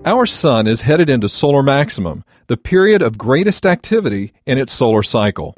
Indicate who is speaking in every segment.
Speaker 1: Our sun is headed into solar maximum, the period of greatest activity in its solar cycle.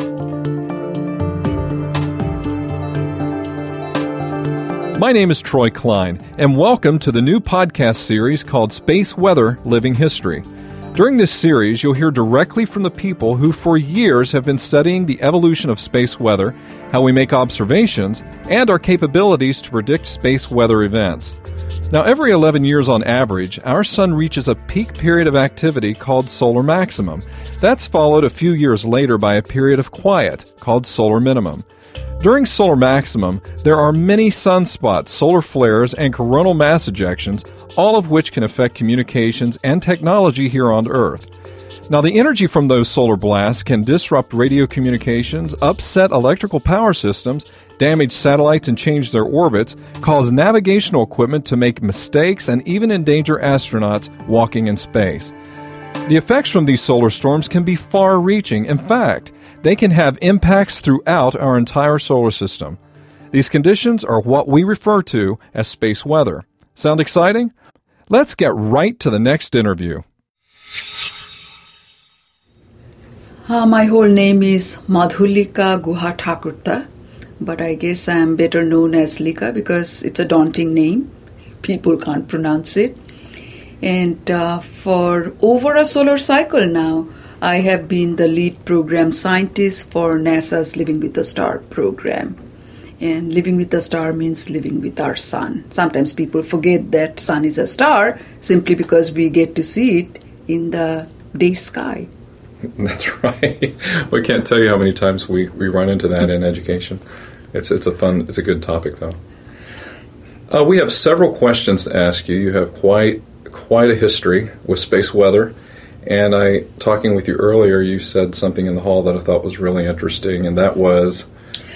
Speaker 1: My name is Troy Klein, and welcome to the new podcast series called Space Weather Living History. During this series, you'll hear directly from the people who for years have been studying the evolution of space weather, how we make observations, and our capabilities to predict space weather events. Now, every 11 years on average, our sun reaches a peak period of activity called solar maximum. That's followed a few years later by a period of quiet called solar minimum. During solar maximum, there are many sunspots, solar flares, and coronal mass ejections, all of which can affect communications and technology here on Earth. Now, the energy from those solar blasts can disrupt radio communications, upset electrical power systems, damage satellites and change their orbits, cause navigational equipment to make mistakes, and even endanger astronauts walking in space. The effects from these solar storms can be far-reaching. In fact, they can have impacts throughout our entire solar system. These conditions are what we refer to as space weather. Sound exciting? Let's get right to the next interview.
Speaker 2: My whole name is Madhulika Guha Thakurta, but I guess I'm better known as Lika because it's a daunting name. People can't pronounce it. And for over a solar cycle now, I have been the lead program scientist for NASA's Living with the Star program. And living with the star means living with our sun. Sometimes people forget that sun is a star simply because we get to see it in the day sky.
Speaker 1: That's right. We can't tell you how many times we run into that in education. It's a good topic though. We have several questions to ask you. You have quite a history with space weather. And talking with you earlier, you said something in the hall that I thought was really interesting, and that was...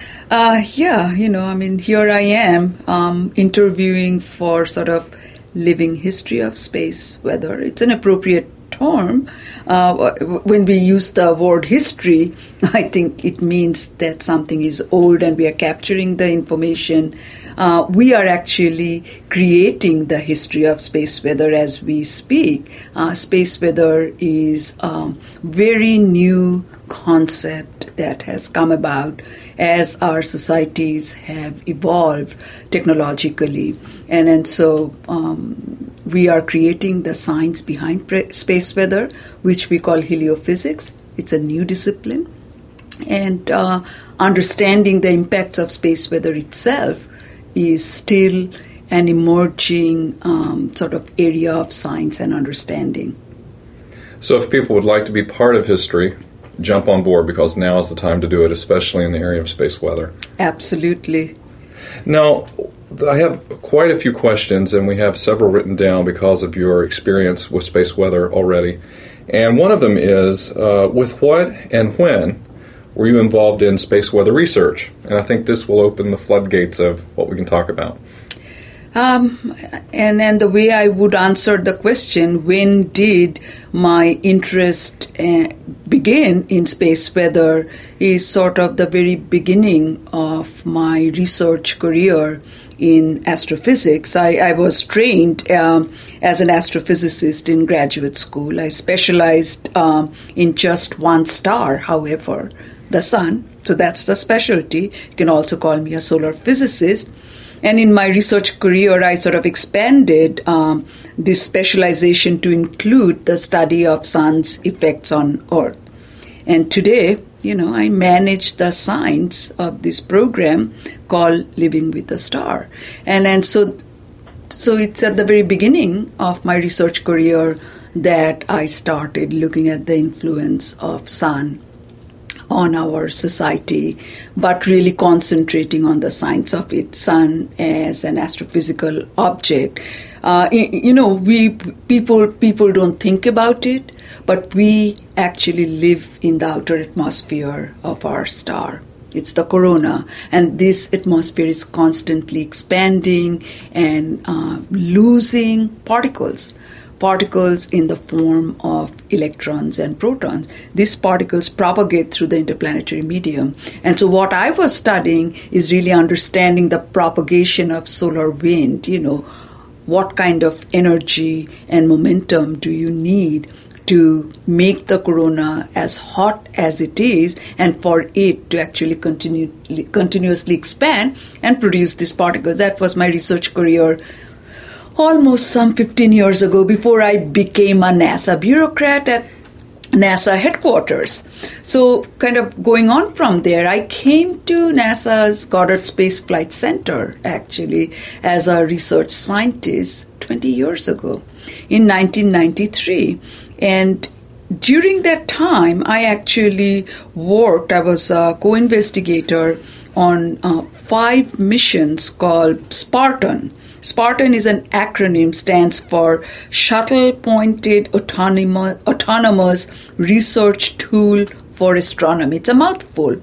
Speaker 1: here I am interviewing for sort of living history of space weather. It's an appropriate term. When we use the word history, I think it means that something is old and we are capturing the information. We are actually creating the history of space weather as we speak. Space weather is a very new concept that has come about as our societies have evolved technologically. And so we are creating the science behind space weather, which we call heliophysics. It's a new discipline. And understanding the impacts of space weather itself is still an emerging sort of area of science and understanding. So if people would like to be part of history, jump on board because now is the time to do it, especially in the area of space weather.
Speaker 2: Absolutely.
Speaker 1: Now, I have quite a few questions, and we have several written down because of your experience with space weather already. And one of them is, with what and when were you involved in space weather research? And I think this will open the floodgates of what we can talk about.
Speaker 2: And then the way I would answer the question, when did my interest begin in space weather, is sort of the very beginning of my research career in astrophysics. I was trained as an astrophysicist in graduate school. I specialized in just one star, however, the sun. So that's the specialty. You can also call me a solar physicist. And in my research career, I sort of expanded this specialization to include the study of sun's effects on Earth. And today, I manage the science of this program called Living with the Star. And so it's at the very beginning of my research career that I started looking at the influence of sun on our society, but really concentrating on the science of it, sun as an astrophysical object. People don't think about it, but we actually live in the outer atmosphere of our star. It's the corona, and this atmosphere is constantly expanding and losing particles in the form of electrons and protons. These particles propagate through the interplanetary medium. And so what I was studying is really understanding the propagation of solar wind, what kind of energy and momentum do you need to make the corona as hot as it is and for it to actually continuously expand and produce these particles. That was my research career almost some 15 years ago, before I became a NASA bureaucrat at NASA headquarters. So kind of going on from there, I came to NASA's Goddard Space Flight Center actually as a research scientist 20 years ago in 1993. And during that time, I actually worked, I was a co-investigator on 5 missions called Spartan. Spartan is an acronym, stands for Shuttle Pointed Autonomous Research Tool for Astronomy. It's a mouthful.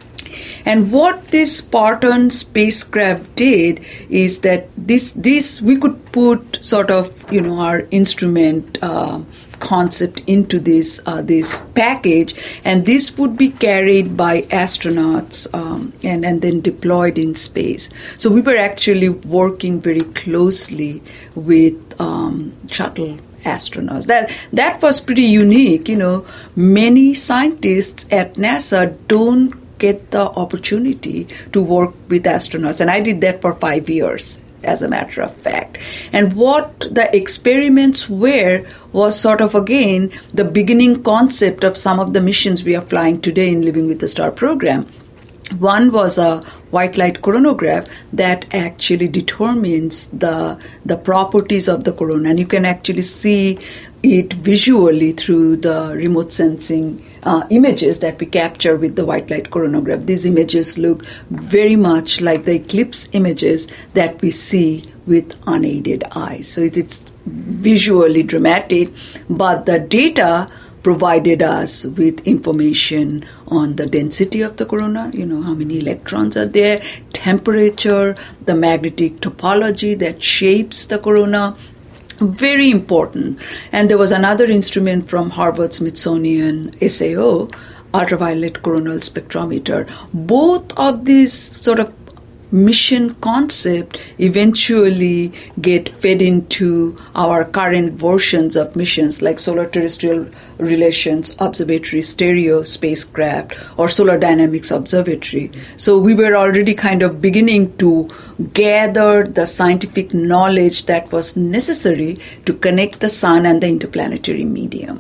Speaker 2: And what this Spartan spacecraft did is that this we could put sort of, our instrument concept into this package, and this would be carried by astronauts and then deployed in space. So we were actually working very closely with shuttle astronauts. That was pretty unique. Many scientists at NASA don't get the opportunity to work with astronauts, and I did that for 5 years, as a matter of fact. And what the experiments were was sort of, again, the beginning concept of some of the missions we are flying today in Living with the Star program. One was a white light coronagraph that actually determines the properties of the corona, and you can actually see it visually through the remote sensing images that we capture with the white light coronagraph. These images look very much like the eclipse images that we see with unaided eyes. So it's visually dramatic, but the data provided us with information on the density of the corona, how many electrons are there, temperature, the magnetic topology that shapes the corona. Very important. And there was another instrument from Harvard-Smithsonian SAO, ultraviolet coronal spectrometer. Both of these sort of mission concept eventually get fed into our current versions of missions like Solar Terrestrial Relations Observatory Stereo spacecraft or Solar Dynamics Observatory. So we were already kind of beginning to gather the scientific knowledge that was necessary to connect the sun and the interplanetary medium.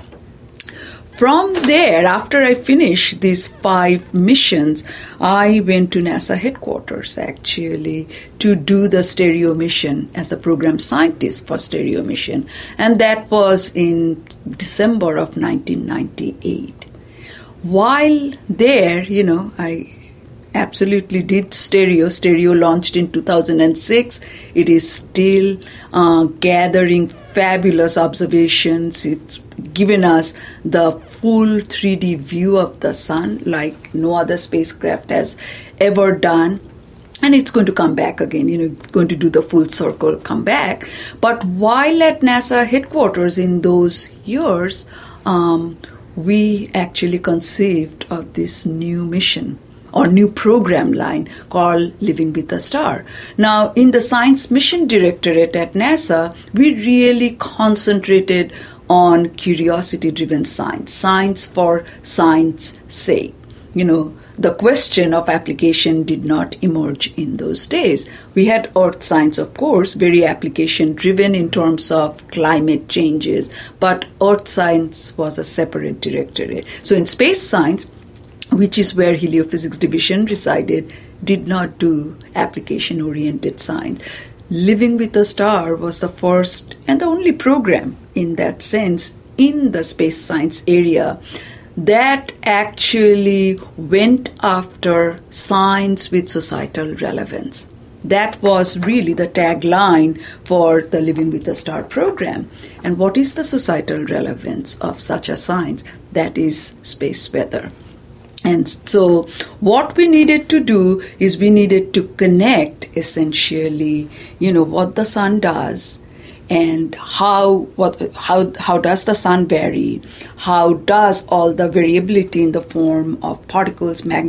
Speaker 2: From there, after I finished these 5 missions, I went to NASA headquarters actually to do the stereo mission as the program scientist for stereo mission. And that was in December of 1998. While there, I absolutely did stereo. Stereo launched in 2006. It is still gathering fabulous observations. It's given us the full 3D view of the sun like no other spacecraft has ever done. And it's going to come back again, going to do the full circle come back. But while at NASA headquarters in those years, we actually conceived of this new mission or new program line called Living with the Star. Now, in the Science Mission Directorate at NASA, we really concentrated on curiosity-driven science, science for science's sake. The question of application did not emerge in those days. We had earth science, of course, very application-driven in terms of climate changes, but earth science was a separate directorate. So in space science, which is where Heliophysics Division resided, did not do application-oriented science. Living with the Star was the first and the only program in that sense in the space science area that actually went after science with societal relevance. That was really the tagline for the Living with the Star program. And what is the societal relevance of such a science? That is space weather. And so what we needed to do is we needed to connect essentially, what the sun does and how does the sun vary? How does all the variability in the form of particles, magnetic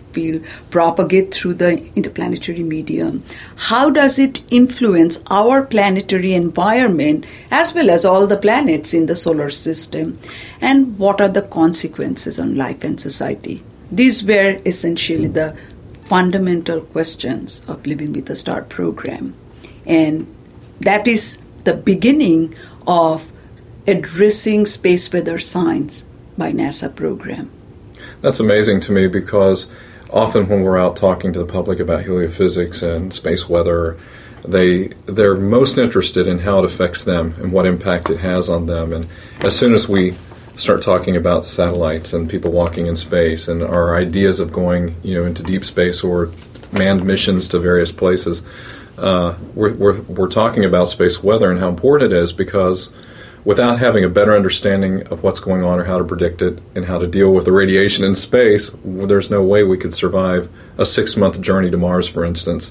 Speaker 2: field propagate through the interplanetary medium? How does it influence our planetary environment as well as all the planets in the solar system? And what are the consequences on life and society? These were essentially the fundamental questions of Living with a Star program. And that is the beginning of addressing space weather science by NASA program.
Speaker 1: That's amazing to me, because often when we're out talking to the public about heliophysics and space weather, they're most interested in how it affects them and what impact it has on them. And as soon as we start talking about satellites and people walking in space and our ideas of going, into deep space or manned missions to various places, we're talking about space weather and how important it is, because without having a better understanding of what's going on or how to predict it and how to deal with the radiation in space, there's no way we could survive a 6-month journey to Mars, for instance.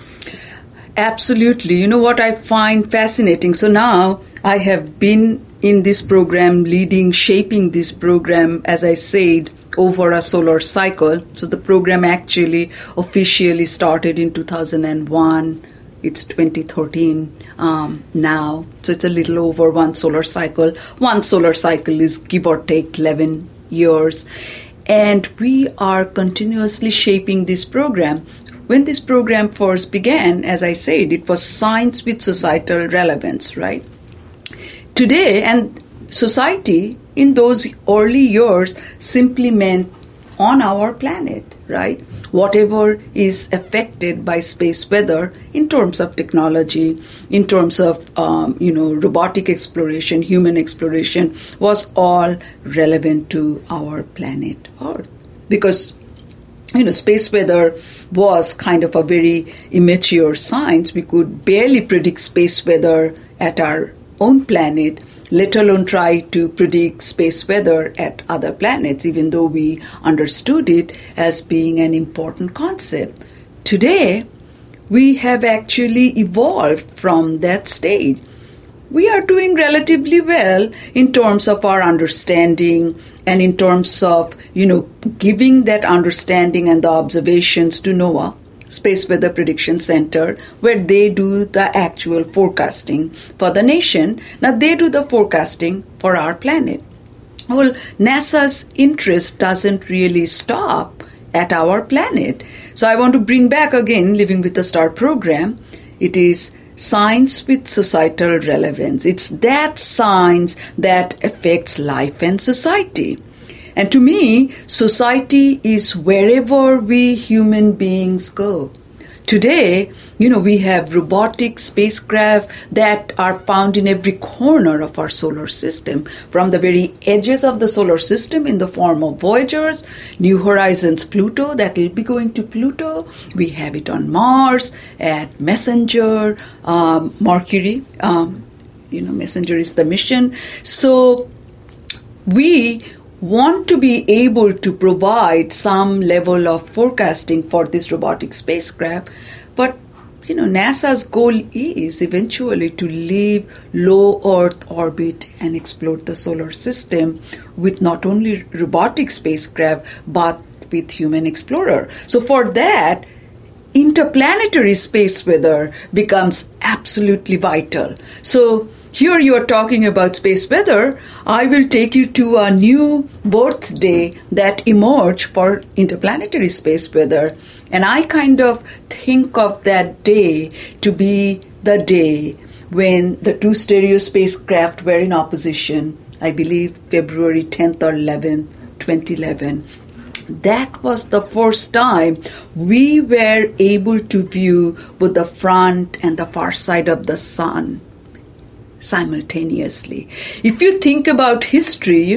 Speaker 2: Absolutely. You know what I find fascinating? So now I have been in this program, shaping this program, as I said, over a solar cycle. So the program actually officially started in 2001. It's 2013 now. So it's a little over one solar cycle. One solar cycle is give or take 11 years. And we are continuously shaping this program. When this program first began, as I said, it was science with societal relevance, right? Today, and society in those early years simply meant on our planet, right? Whatever is affected by space weather in terms of technology, in terms of, robotic exploration, human exploration, was all relevant to our planet Earth. Because, space weather was kind of a very immature science. We could barely predict space weather at our own planet, let alone try to predict space weather at other planets, even though we understood it as being an important concept. Today, we have actually evolved from that stage. We are doing relatively well in terms of our understanding and in terms of, giving that understanding and the observations to NOAA, Space Weather Prediction Center, where they do the actual forecasting for the nation. Now they do the forecasting for our planet. Well, NASA's interest doesn't really stop at our planet. So I want to bring back again Living with a Star program. It is science with societal relevance. It's that science that affects life and society. And to me, society is wherever we human beings go. Today, we have robotic spacecraft that are found in every corner of our solar system, from the very edges of the solar system in the form of Voyagers, New Horizons Pluto, that will be going to Pluto. We have it on Mars, at Messenger, Mercury. Messenger is the mission. So we want to be able to provide some level of forecasting for this robotic spacecraft, but NASA's goal is eventually to leave low Earth orbit and explore the solar system with not only robotic spacecraft but with human explorer. So for that, interplanetary space weather becomes absolutely vital. So here you are talking about space weather. I will take you to a new birthday that emerged for interplanetary space weather. And I kind of think of that day to be the day when the two stereo spacecraft were in opposition, I believe February 10th or 11th, 2011. That was the first time we were able to view both the front and the far side of the sun simultaneously. If you think about history,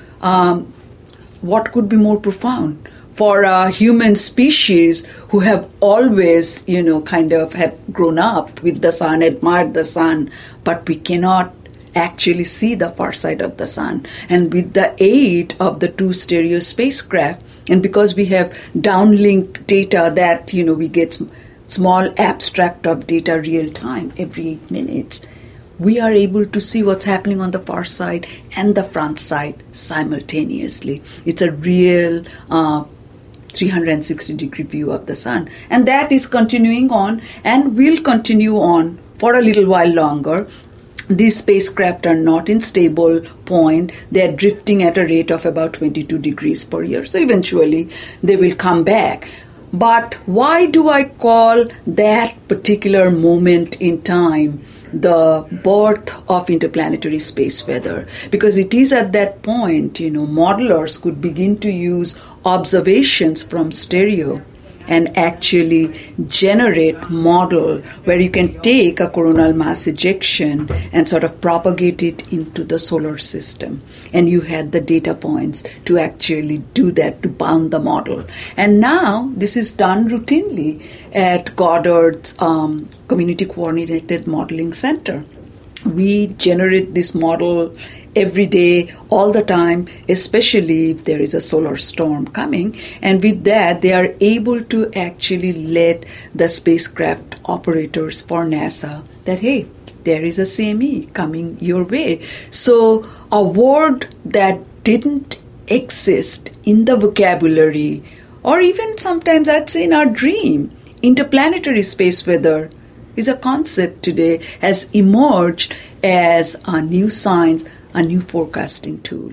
Speaker 2: what could be more profound for a human species who have always, had grown up with the sun, admired the sun, but we cannot actually see the far side of the sun. And with the aid of the two stereo spacecraft, and because we have downlink data that, we get small abstract of data real time every 8 minutes, we are able to see what's happening on the far side and the front side simultaneously. It's a real 360-degree view of the sun. And that is continuing on and will continue on for a little while longer. These spacecraft are not in stable point. They are drifting at a rate of about 22 degrees per year. So eventually they will come back. But why do I call that particular moment in time the birth of interplanetary space weather? Because it is at that point, modelers could begin to use observations from stereo and actually generate model where you can take a coronal mass ejection and sort of propagate it into the solar system. And you had the data points to actually do that, to bound the model. And now this is done routinely at Goddard's Community Coordinated Modeling Center. We generate this model every day, all the time, especially if there is a solar storm coming. And with that, they are able to actually let the spacecraft operators for NASA that, hey, there is a CME coming your way. So a word that didn't exist in the vocabulary, or even sometimes I'd say in our dream, interplanetary space weather is a concept today, has emerged as a new science, a new forecasting tool.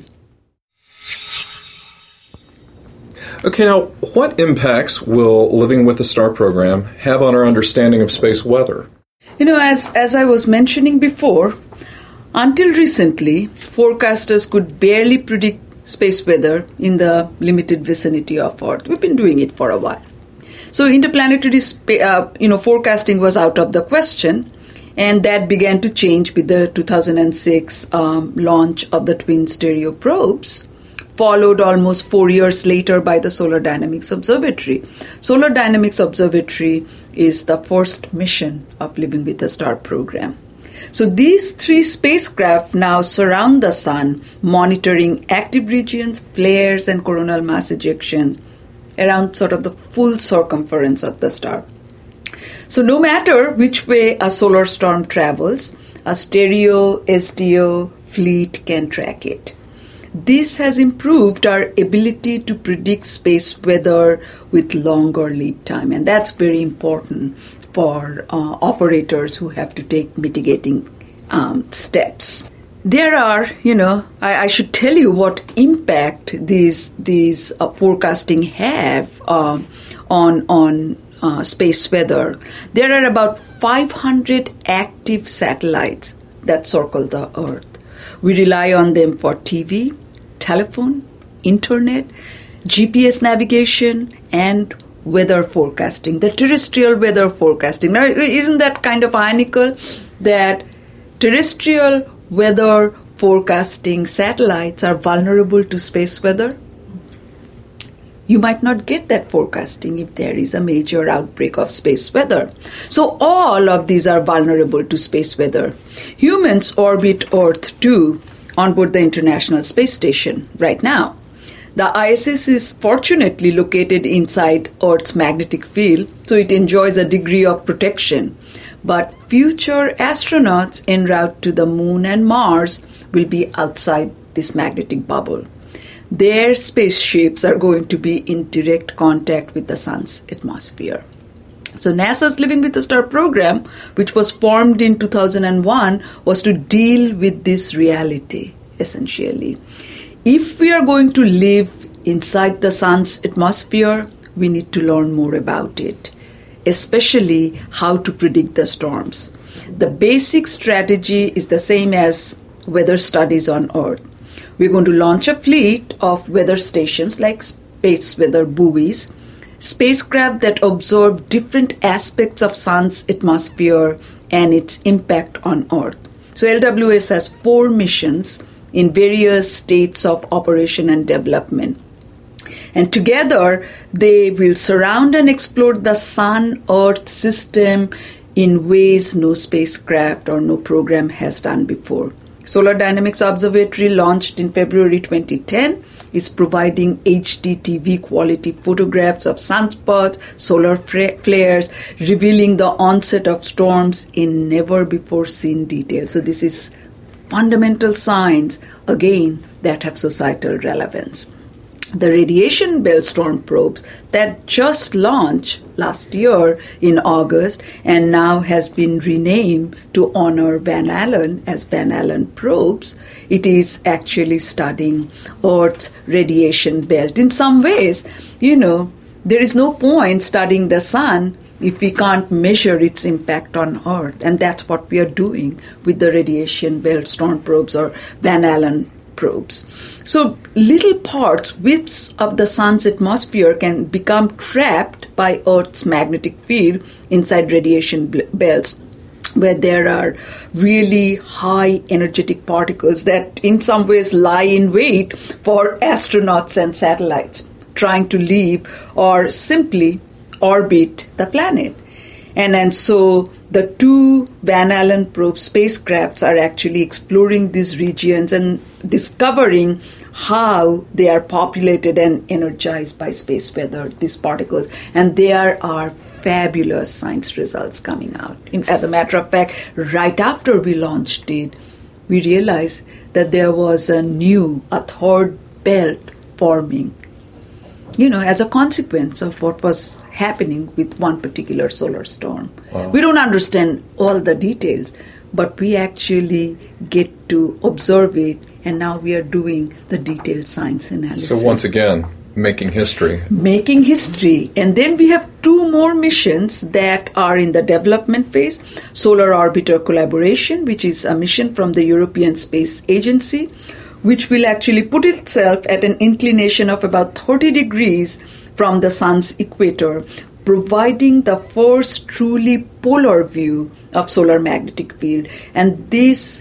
Speaker 1: Okay, now, what impacts will Living with the Star program have on our understanding of space weather?
Speaker 2: As I was mentioning before, until recently, forecasters could barely predict space weather in the limited vicinity of Earth. We've been doing it for a while. So interplanetary forecasting was out of the question, and that began to change with the 2006 launch of the twin stereo probes, followed almost 4 years later by the Solar Dynamics Observatory. Solar Dynamics Observatory is the first mission of Living with the Star program. So these 3 spacecraft now surround the sun, monitoring active regions, flares, and coronal mass ejections around sort of the full circumference of the star. So no matter which way a solar storm travels, a stereo SDO fleet can track it. This has improved our ability to predict space weather with longer lead time, and that's very important for operators who have to take mitigating steps. There are, I should tell you what impact these forecasting have on space weather. There are about 500 active satellites that circle the Earth. We rely on them for TV, telephone, internet, GPS navigation, and weather forecasting, the terrestrial weather forecasting. Now, isn't that kind of ironical that terrestrial weather forecasting satellites are vulnerable to space weather? You might not get that forecasting if there is a major outbreak of space weather. So all of these are vulnerable to space weather. Humans orbit Earth too on board the International Space Station right now. The ISS is fortunately located inside Earth's magnetic field, so it enjoys a degree of protection. But future astronauts en route to the Moon and Mars will be outside this magnetic bubble. Their spaceships are going to be in direct contact with the Sun's atmosphere. So NASA's Living with the Star program, which was formed in 2001, was to deal with this reality, essentially. If we are going to live inside the Sun's atmosphere, we need to learn more about it, especially how to predict the storms. The basic strategy is the same as weather studies on Earth. We're going to launch a fleet of weather stations like space weather buoys, spacecraft that observe different aspects of Sun's atmosphere and its impact on Earth. So LWS has 4 missions in various states of operation and development. And together, they will surround and explore the Sun-Earth system in ways no spacecraft or no program has done before. Solar Dynamics Observatory, launched in February 2010, is providing HD TV quality photographs of sunspots, solar flares, revealing the onset of storms in never-before-seen detail. So this is fundamental science, again, that have societal relevance. the radiation belt storm probes that just launched last year in August and now has been renamed to honor Van Allen as Van Allen probes. It is actually studying Earth's radiation belt. In some ways, there is no point studying the sun if we can't measure its impact on Earth. And that's what we are doing with the radiation belt storm probes or Van Allen probes. So little parts, wisps of the sun's atmosphere can become trapped by Earth's magnetic field inside radiation belts, where there are really high energetic particles that in some ways lie in wait for astronauts and satellites trying to leave or simply orbit the planet. And so the two Van Allen probe spacecrafts are actually exploring these regions and discovering how they are populated and energized by space weather, these particles. And there are fabulous science results coming out. As a matter of fact, right after we launched it, we realized that there was a third belt forming, as a consequence of what was happening with one particular solar storm.
Speaker 1: Wow.
Speaker 2: We don't understand all the details, but we actually get to observe it, and now we are doing the detailed science analysis.
Speaker 1: So once again, making history.
Speaker 2: Making history. And then we have two more missions that are in the development phase. Solar Orbiter Collaboration, which is a mission from the European Space Agency, which will actually put itself at an inclination of about 30 degrees from the sun's equator, providing the first truly polar view of solar magnetic field. And this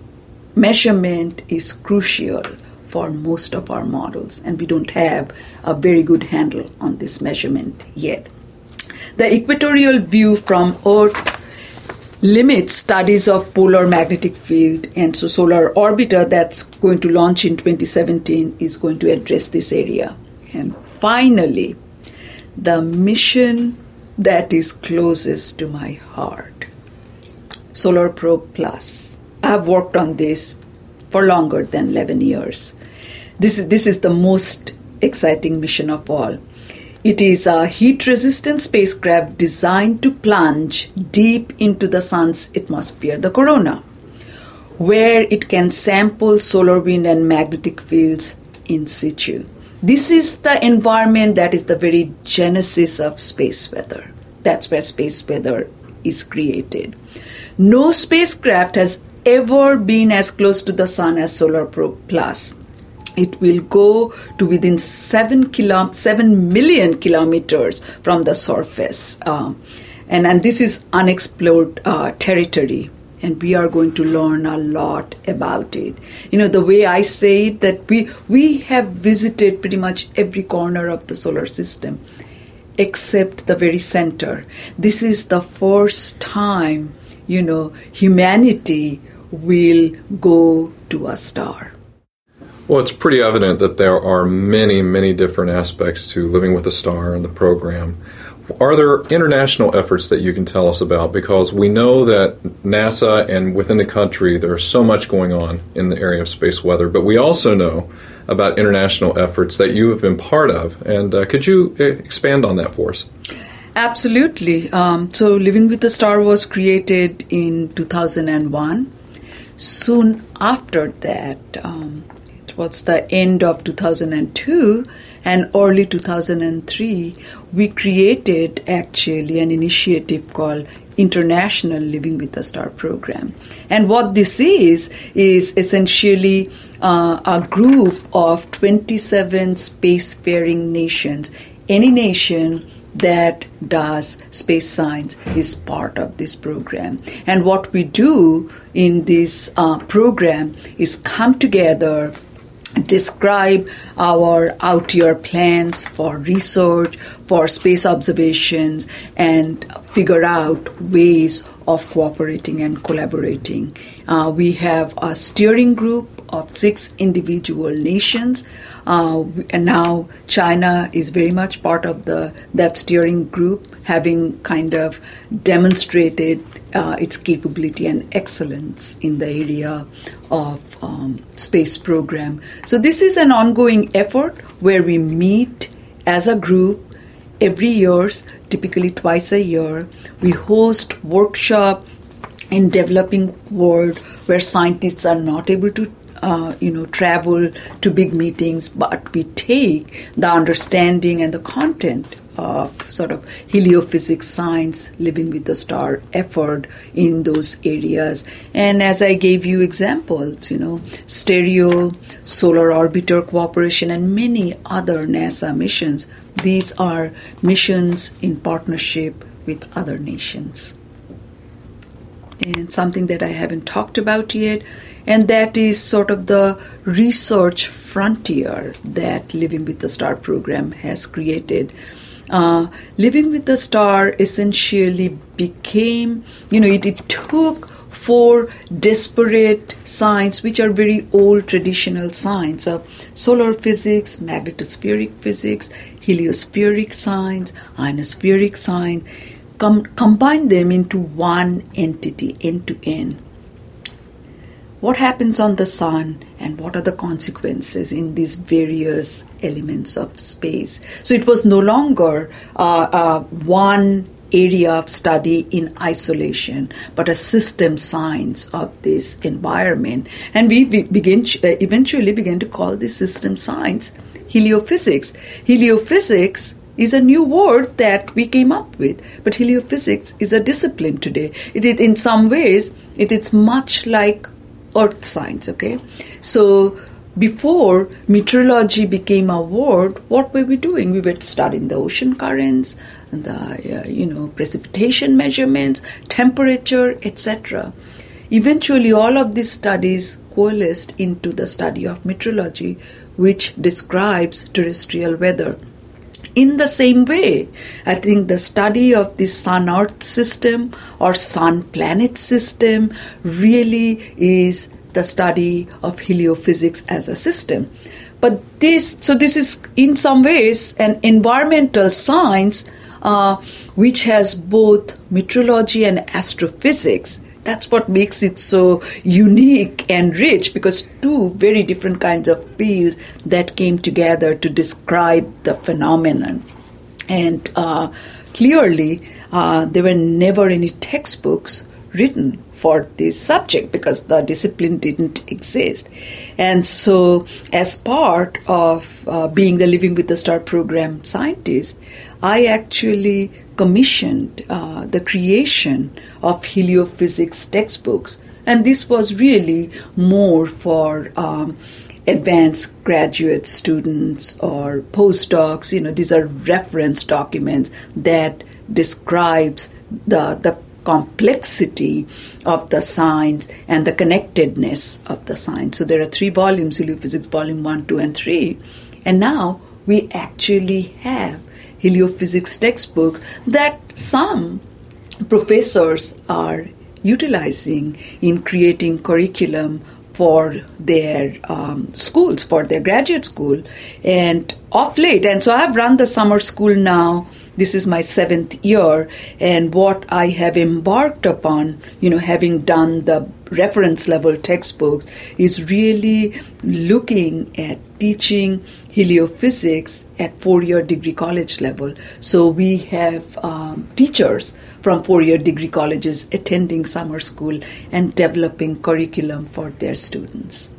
Speaker 2: measurement is crucial for most of our models, and we don't have a very good handle on this measurement yet. The equatorial view from Earth limits studies of polar magnetic field, and so Solar Orbiter that's going to launch in 2017 is going to address this area. And finally, the mission that is closest to my heart, Solar Probe Plus. I have worked on this for longer than 11 years. This is the most exciting mission of all. It is a heat-resistant spacecraft designed to plunge deep into the sun's atmosphere, the corona, where it can sample solar wind and magnetic fields in situ. This is the environment that is the very genesis of space weather. That's where space weather is created. No spacecraft has ever been as close to the sun as Solar Probe Plus. It will go to within 7 million kilometers from the surface. And this is unexplored territory. And we are going to learn a lot about it. The way I say it, that we have visited pretty much every corner of the solar system, except the very center. This is the first time, humanity will go to a star.
Speaker 1: Well, it's pretty evident that there are many, many different aspects to Living with a Star and the program. Are there international efforts that you can tell us about? Because we know that NASA and within the country there's so much going on in the area of space weather, but we also know about international efforts that you have been part of. And could you expand on that for us?
Speaker 2: Absolutely. So Living with a Star was created in 2001. Soon after that, it was the end of 2002 and early 2003, we created actually an initiative called International Living with a Star program. And what this is essentially a group of 27 spacefaring nations. Any nation that does space science is part of this program. And what we do in this program is come together, describe our out-year plans for research, for space observations, and figure out ways of cooperating and collaborating. We have a steering group of 6 individual nations. And now China is very much part of that steering group, having kind of demonstrated its capability and excellence in the area of space program. So this is an ongoing effort where we meet as a group every year, typically twice a year. We host workshop in developing world where scientists are not able to travel to big meetings, but we take the understanding and the content of sort of heliophysics science, living with the star effort in those areas. And as I gave you examples, Stereo, Solar Orbiter Cooperation, and many other NASA missions, these are missions in partnership with other nations. And something that I haven't talked about yet, and that is sort of the research frontier that Living with the Star program has created. Living with the Star essentially became, it took 4 disparate science, which are very old traditional science of solar physics, magnetospheric physics, heliospheric science, ionospheric science, combine them into one entity, end to end. What happens on the sun and what are the consequences in these various elements of space? So it was no longer one area of study in isolation, but a system science of this environment. And we eventually began to call this system science heliophysics. Heliophysics is a new word that we came up with, but heliophysics is a discipline today. In some ways, it's much like earth science, okay? So before meteorology became a word, what were we doing? We were studying the ocean currents, and the precipitation measurements, temperature, etc. Eventually, all of these studies coalesced into the study of meteorology, which describes terrestrial weather. In the same way, I think the study of the sun-earth system or sun-planet system really is the study of heliophysics as a system. But this is in some ways an environmental science which has both meteorology and astrophysics. That's what makes it so unique and rich, because 2 very different kinds of fields that came together to describe the phenomenon. And clearly, there were never any textbooks written for this subject because the discipline didn't exist. And so, as part of being the Living with the Star program scientist, I actually commissioned the creation of heliophysics textbooks. And this was really more for advanced graduate students or postdocs. These are reference documents that describes the complexity of the science and the connectedness of the science. So there are 3 volumes, Heliophysics Volume 1, 2, and 3. And now we actually have heliophysics textbooks that some professors are utilizing in creating curriculum for their schools, for their graduate school. And of late, and so I've run the summer school now. This is my 7th year, and what I have embarked upon, having done the reference level textbooks, is really looking at teaching heliophysics at 4-year degree college level. So we have teachers from 4-year degree colleges attending summer school and developing curriculum for their students.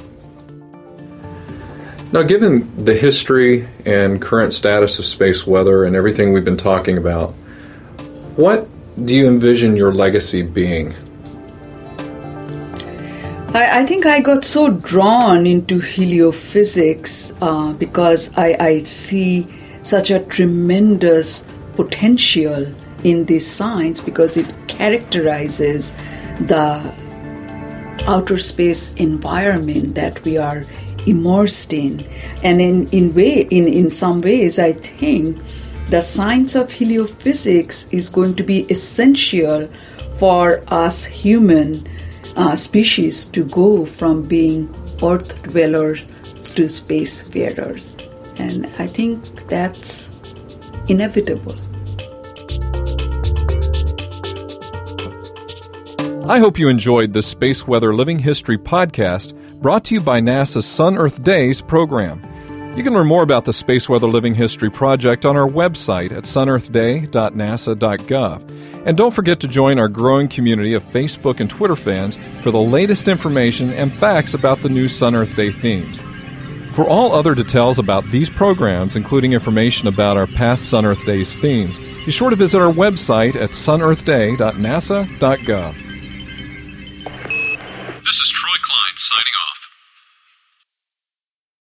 Speaker 1: Now, given the history and current status of space weather and everything we've been talking about, what do you envision your legacy being?
Speaker 2: I think I got so drawn into heliophysics because I see such a tremendous potential in this science, because it characterizes the outer space environment that we are immersed in. And in some ways, I think the science of heliophysics is going to be essential for us human species to go from being Earth dwellers to spacefarers. And I think that's inevitable.
Speaker 1: I hope you enjoyed this Space Weather Living History podcast brought to you by NASA's Sun-Earth Days program. You can learn more about the Space Weather Living History project on our website at sunearthday.nasa.gov. And don't forget to join our growing community of Facebook and Twitter fans for the latest information and facts about the new Sun-Earth Day themes. For all other details about these programs, including information about our past Sun-Earth Days themes, be sure to visit our website at sunearthday.nasa.gov.